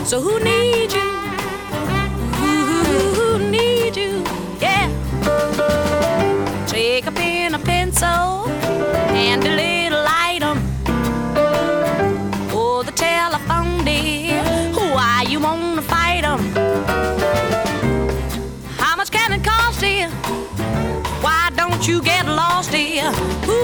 So who needs you? Who needs you? Yeah. Take a pen, a pencil, and a little item. Oh, the telephone, dear. Why you wanna fight 'em? How much can it cost, dear? Why don't you get lost, dear? Who